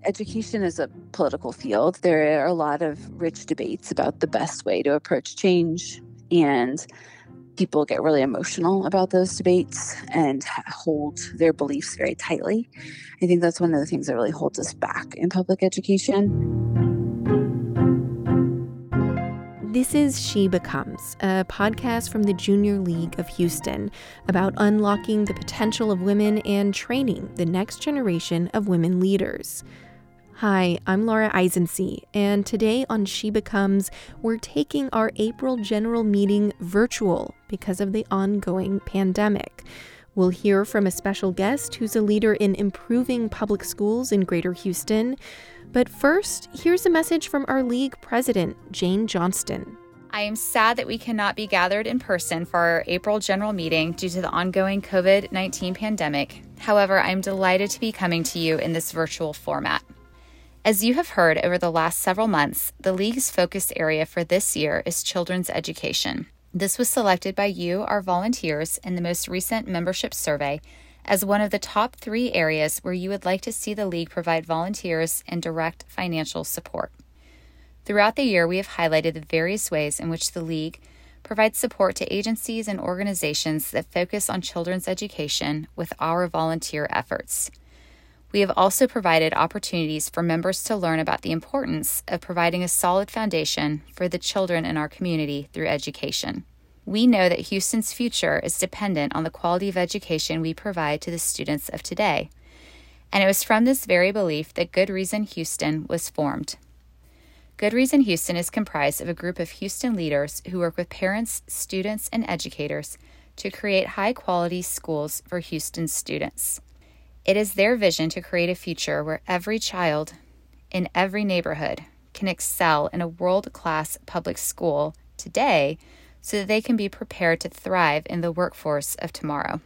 Education is a political field. There are a lot of rich debates about the best way to approach change, and people get really emotional about those debates and hold their beliefs very tightly. I think that's one of the things that really holds us back in public education. This is She Becomes, a podcast from the Junior League of Houston about unlocking the potential of women and training the next generation of women leaders. Hi, I'm Laura Eisensee, and today on She Becomes, we're taking our April general meeting virtual because of the ongoing pandemic. We'll hear from a special guest who's a leader in improving public schools in Greater Houston. But first, here's a message from our league president, Jane Johnston. I am sad that we cannot be gathered in person for our April general meeting due to the ongoing COVID-19 pandemic. However, I am delighted to be coming to you in this virtual format. As you have heard over the last several months, the league's focus area for this year is children's education. This was selected by you, our volunteers, in the most recent membership survey as one of the top 3 areas where you would like to see the league provide volunteers and direct financial support. Throughout the year, we have highlighted the various ways in which the league provides support to agencies and organizations that focus on children's education with our volunteer efforts. We have also provided opportunities for members to learn about the importance of providing a solid foundation for the children in our community through education. We know that Houston's future is dependent on the quality of education we provide to the students of today. And it was from this very belief that Good Reason Houston was formed. Good Reason Houston is comprised of a group of Houston leaders who work with parents, students, and educators to create high-quality schools for Houston's students. It is their vision to create a future where every child in every neighborhood can excel in a world-class public school today so that they can be prepared to thrive in the workforce of tomorrow.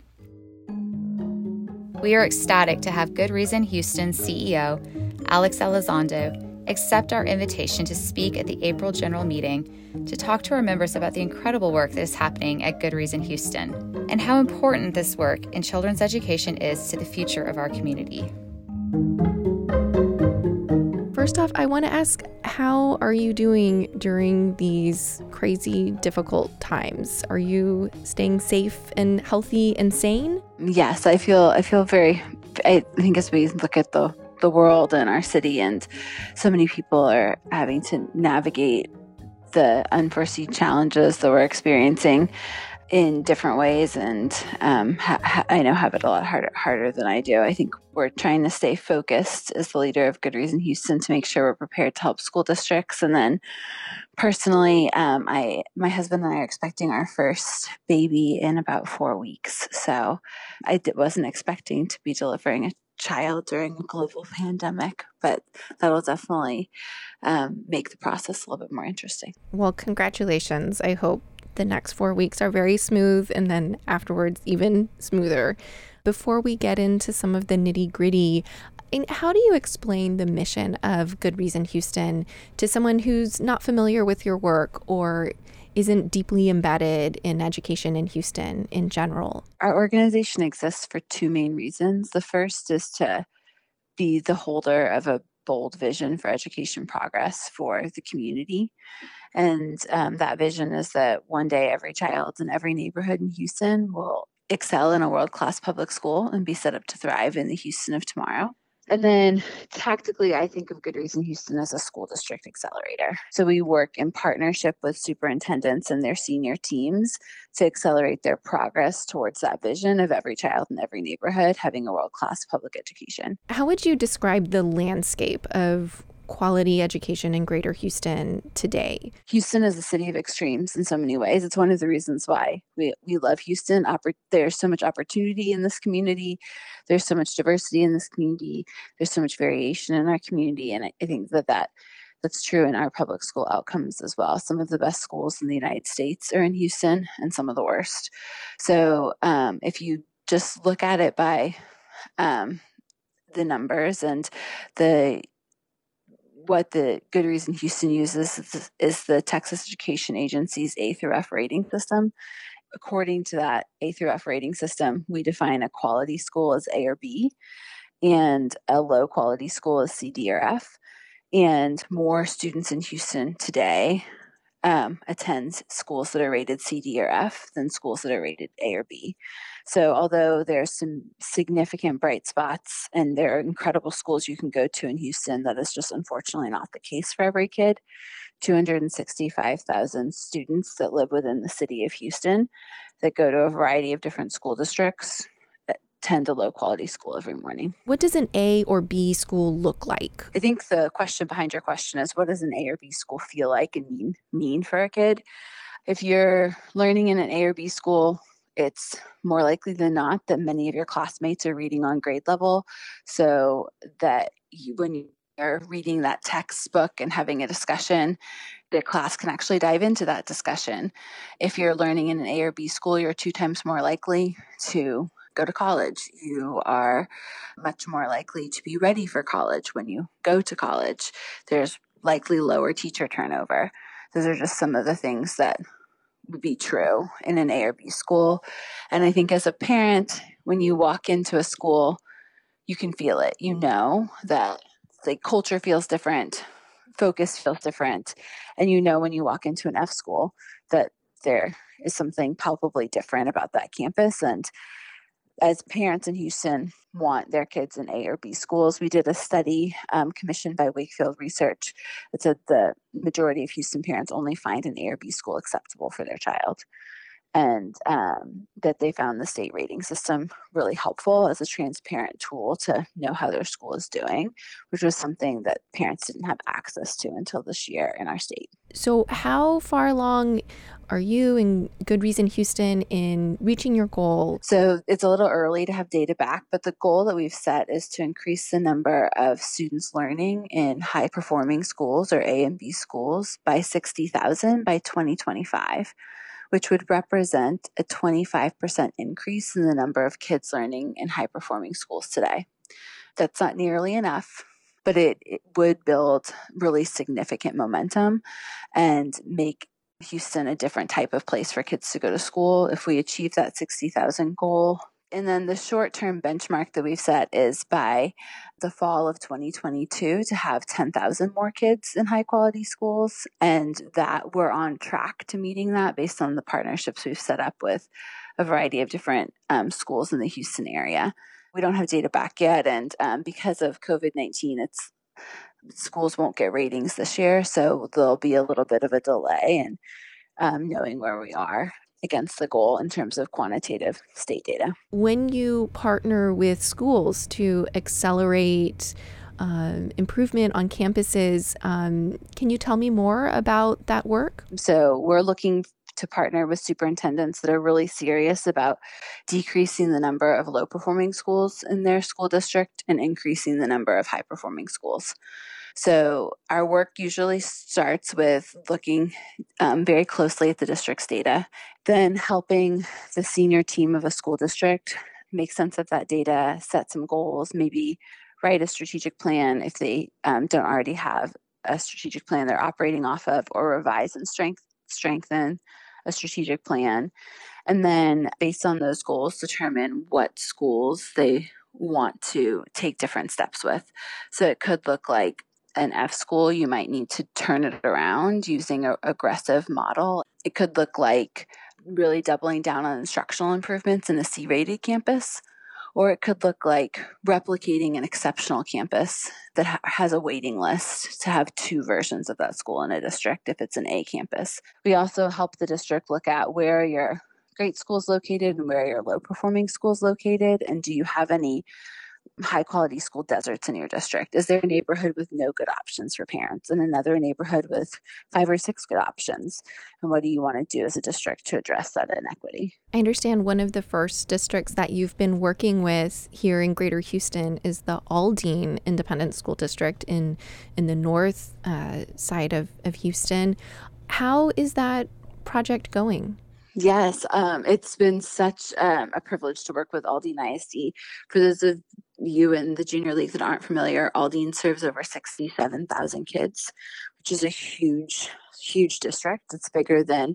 We are ecstatic to have Good Reason Houston's CEO, Alex Elizondo, accept our invitation to speak at the April general meeting to talk to our members about the incredible work that is happening at Good Reason Houston and how important this work in children's education is to the future of our community. First off, I want to ask, how are you doing during these crazy, difficult times? Are you staying safe and healthy and sane? Yes, I feel I think as we look at the world and our city, and so many people are having to navigate the unforeseen challenges that we're experiencing in different ways, and I know have it a lot harder than I do. I think we're trying to stay focused as the leader of Good Reason Houston to make sure we're prepared to help school districts. And then personally, my husband and I are expecting our first baby in about 4 weeks. So I wasn't expecting to be delivering a child during a global pandemic, but that'll definitely make the process a little bit more interesting. Well, congratulations. I hope the next 4 weeks are very smooth, and then afterwards even smoother. Before we get into some of the nitty-gritty, how do you explain the mission of Good Reason Houston to someone who's not familiar with your work or isn't deeply embedded in education in Houston in general? Our organization exists for 2 main reasons. The first is to be the holder of a bold vision for education progress for the community. And that vision is that one day every child in every neighborhood in Houston will excel in a world-class public school and be set up to thrive in the Houston of tomorrow. And then tactically, I think of Good Reason Houston as a school district accelerator. So we work in partnership with superintendents and their senior teams to accelerate their progress towards that vision of every child in every neighborhood having a world-class public education. How would you describe the landscape of quality education in Greater Houston today? Houston is a city of extremes in so many ways. It's one of the reasons why we love Houston. There's so much opportunity in this community. There's so much diversity in this community. There's so much variation in our community. And I think that's true in our public school outcomes as well. Some of the best schools in the United States are in Houston and some of the worst. So if you just look at it by the numbers and what the Good Reason Houston uses is the Texas Education Agency's A through F rating system. According to that A through F rating system, we define a quality school as A or B. and a low quality school is C, D, or F. And more students in Houston today attend schools that are rated C, D, or F than schools that are rated A or B. So although there's some significant bright spots and there are incredible schools you can go to in Houston, that is just unfortunately not the case for every kid. 265,000 students that live within the city of Houston that go to a variety of different school districts attend a low quality school every morning. What does an A or B school look like? I think the question behind your question is, what does an A or B school feel like and mean for a kid? If you're learning in an A or B school, it's more likely than not that many of your classmates are reading on grade level, so that when you're reading that textbook and having a discussion, the class can actually dive into that discussion. If you're learning in an A or B school, you're 2 times more likely to go to college. You are much more likely to be ready for college when you go to college. There's likely lower teacher turnover. Those are just some of the things that would be true in an A or B school. And I think as a parent, when you walk into a school, you can feel it. You know that the culture feels different, focus feels different. And you know when you walk into an F school that there is something palpably different about that campus. And as parents in Houston want their kids in A or B schools, we did a study commissioned by Wakefield Research that said the majority of Houston parents only find an A or B school acceptable for their child. And that they found the state rating system really helpful as a transparent tool to know how their school is doing, which was something that parents didn't have access to until this year in our state. So how far along are you and Good Reason Houston in reaching your goal? So it's a little early to have data back, but the goal that we've set is to increase the number of students learning in high performing schools or A and B schools by 60,000 by 2025. Which would represent a 25% increase in the number of kids learning in high-performing schools today. That's not nearly enough, but it would build really significant momentum and make Houston a different type of place for kids to go to school if we achieve that 60,000 goal. And then the short-term benchmark that we've set is by the fall of 2022 to have 10,000 more kids in high-quality schools, and that we're on track to meeting that based on the partnerships we've set up with a variety of different schools in the Houston area. We don't have data back yet, and because of COVID-19, schools won't get ratings this year, so there'll be a little bit of a delay in knowing where we are against the goal in terms of quantitative state data. When you partner with schools to accelerate improvement on campuses, can you tell me more about that work? So we're looking to partner with superintendents that are really serious about decreasing the number of low-performing schools in their school district and increasing the number of high-performing schools. So our work usually starts with looking very closely at the district's data, then helping the senior team of a school district make sense of that data, set some goals, maybe write a strategic plan if they don't already have a strategic plan they're operating off of, or revise and strengthen a strategic plan. And then based on those goals, determine what schools they want to take different steps with. So it could look like an F school, you might need to turn it around using an aggressive model. It could look like really doubling down on instructional improvements in a C-rated campus, or it could look like replicating an exceptional campus that has a waiting list to have 2 versions of that school in a district if it's an A campus. We also help the district look at where your great schools located and where your low-performing schools located, and do you have any high-quality school deserts in your district? Is there a neighborhood with no good options for parents and another neighborhood with 5 or 6 good options? And what do you want to do as a district to address that inequity? I understand one of the first districts that you've been working with here in Greater Houston is the Aldine Independent School District in the north side of Houston. How is that project going? Yes, it's been such a privilege to work with Aldine ISD. For those of you in the Junior League that aren't familiar, Aldine serves over 67,000 kids, which is a huge, huge district. It's bigger than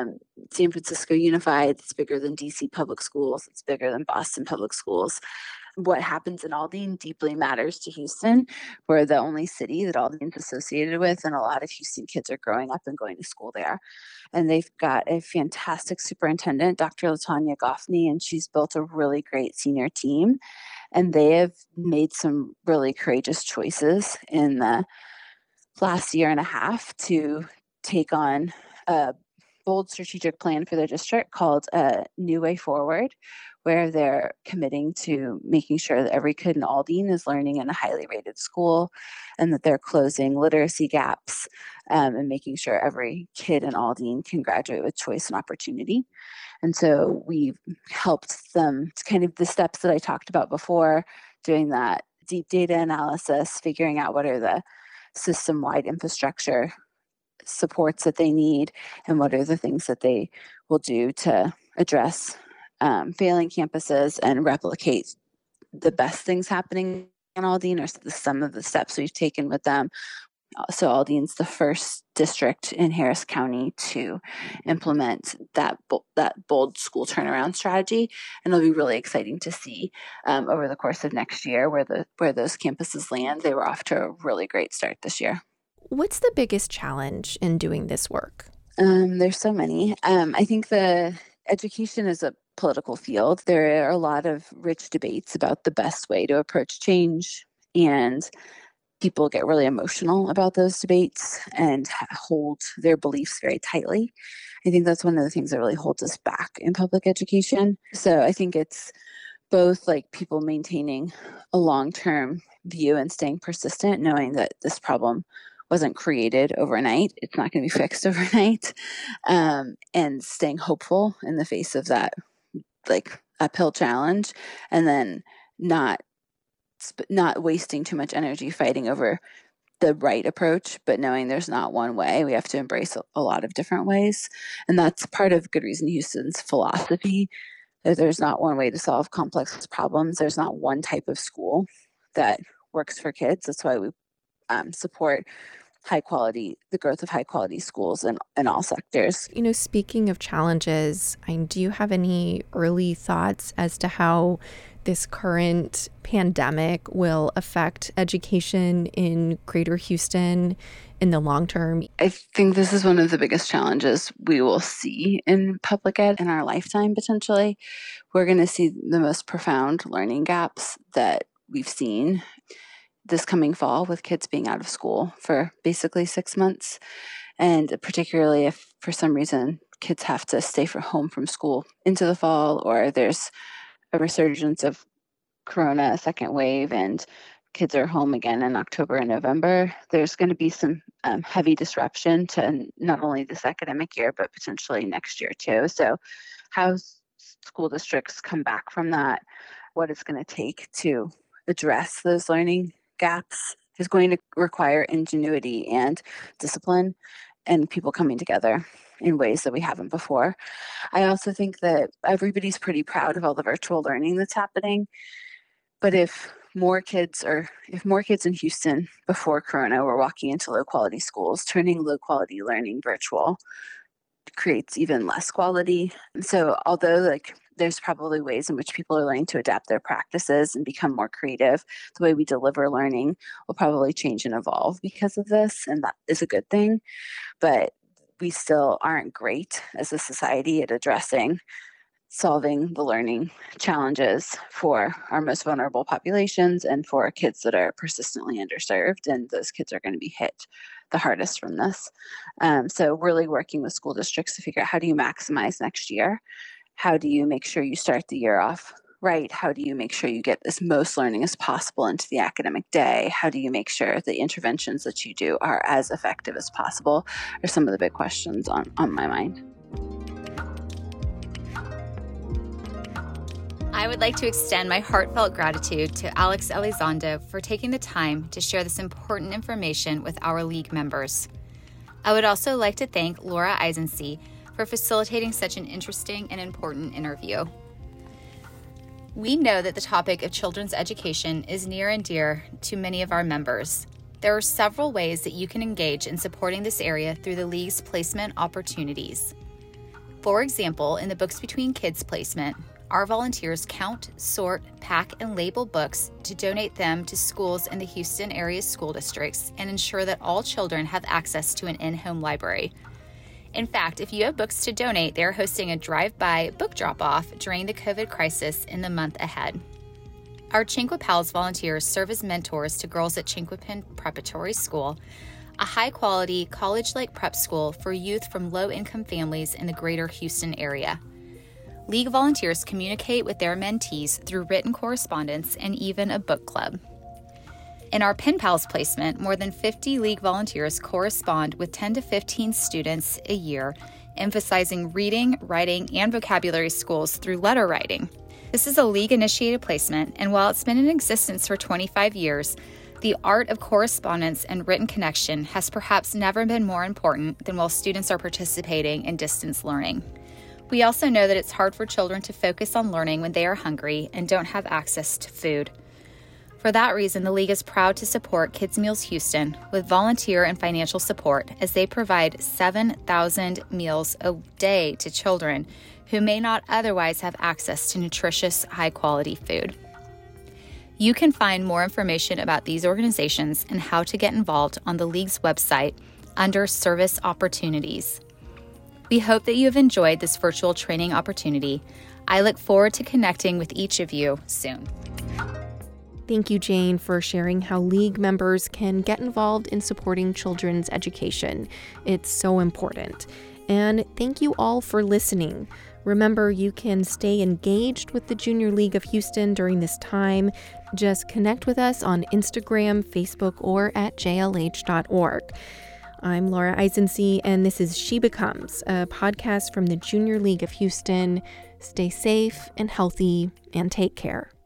San Francisco Unified. It's bigger than DC Public Schools. It's bigger than Boston Public Schools. what happens in Aldine deeply matters to Houston. We're the only city that Aldine's associated with, and a lot of Houston kids are growing up and going to school there. And they've got a fantastic superintendent, Dr. Latanya Goffney, and she's built a really great senior team. And they have made some really courageous choices in the last year and a half to take on a bold strategic plan for their district called New Way Forward, where they're committing to making sure that every kid in Aldine is learning in a highly rated school, and that they're closing literacy gaps, and making sure every kid in Aldine can graduate with choice and opportunity. And so we've helped them to kind of the steps that I talked about before, doing that deep data analysis, figuring out what are the system-wide infrastructure supports that they need, and what are the things that they will do to address failing campuses and replicate the best things happening in Aldine, or some of the steps we've taken with them. So Aldine's the first district in Harris County to implement that bold school turnaround strategy, and it'll be really exciting to see over the course of next year where those campuses land. They were off to a really great start this year. What's the biggest challenge in doing this work? There's so many. I think the education is a political field. There are a lot of rich debates about the best way to approach change, and people get really emotional about those debates and hold their beliefs very tightly. I think that's one of the things that really holds us back in public education. So I think it's both like people maintaining a long-term view and staying persistent, knowing that this problem wasn't created overnight. It's not going to be fixed overnight, and staying hopeful in the face of that like uphill challenge, and then not wasting too much energy fighting over the right approach, but knowing there's not one way. We have to embrace a lot of different ways. And that's part of Good Reason Houston's philosophy, that there's not one way to solve complex problems. There's not one type of school that works for kids. That's why we support the growth of high quality schools in all sectors. Speaking of challenges, do you have any early thoughts as to how this current pandemic will affect education in Greater Houston in the long term? I think this is one of the biggest challenges we will see in public ed in our lifetime, potentially. We're going to see the most profound learning gaps that we've seen this coming fall, with kids being out of school for basically 6 months. And particularly if for some reason kids have to stay home from school into the fall, or there's a resurgence of corona, a second wave, and kids are home again in October and November, there's going to be some heavy disruption to not only this academic year, but potentially next year too. So how school districts come back from that, what it's going to take to address those learning gaps, is going to require ingenuity and discipline and people coming together in ways that we haven't before. I also think that everybody's pretty proud of all the virtual learning that's happening. But if more kids in Houston before Corona were walking into low quality schools, turning low quality learning virtual creates even less quality. And so although there's probably ways in which people are learning to adapt their practices and become more creative, the way we deliver learning will probably change and evolve because of this, and that is a good thing. But we still aren't great as a society at solving the learning challenges for our most vulnerable populations and for kids that are persistently underserved, and those kids are going to be hit the hardest from this. So really working with school districts to figure out, how do you maximize next year? How do you make sure you start the year off right? How do you make sure you get as most learning as possible into the academic day? How do you make sure the interventions that you do are as effective as possible? Are some of the big questions on my mind. I would like to extend my heartfelt gratitude to Alex Elizondo for taking the time to share this important information with our league members. I would also like to thank Laura Eisensee for facilitating such an interesting and important interview. We know that the topic of children's education is near and dear to many of our members. There are several ways that you can engage in supporting this area through the League's placement opportunities. For example, in the Books Between Kids placement, our volunteers count, sort, pack, and label books to donate them to schools in the Houston area school districts and ensure that all children have access to an in-home library. In fact, if you have books to donate, they're hosting a drive-by book drop-off during the COVID crisis in the month ahead. Our Chinqua Pals volunteers serve as mentors to girls at Chinquapin Preparatory School, a high-quality, college-like prep school for youth from low-income families in the greater Houston area. League volunteers communicate with their mentees through written correspondence and even a book club. In our Pen Pals placement, more than 50 League volunteers correspond with 10 to 15 students a year, emphasizing reading, writing, and vocabulary skills through letter writing. This is a League-initiated placement, and while it's been in existence for 25 years, the art of correspondence and written connection has perhaps never been more important than while students are participating in distance learning. We also know that it's hard for children to focus on learning when they are hungry and don't have access to food. For that reason, the League is proud to support Kids Meals Houston with volunteer and financial support as they provide 7,000 meals a day to children who may not otherwise have access to nutritious, high-quality food. You can find more information about these organizations and how to get involved on the League's website under Service Opportunities. We hope that you have enjoyed this virtual training opportunity. I look forward to connecting with each of you soon. Thank you, Jane, for sharing how League members can get involved in supporting children's education. It's so important. And thank you all for listening. Remember, you can stay engaged with the Junior League of Houston during this time. Just connect with us on Instagram, Facebook, or at jlh.org. I'm Laura Eisensee, and this is She Becomes, a podcast from the Junior League of Houston. Stay safe and healthy, and take care.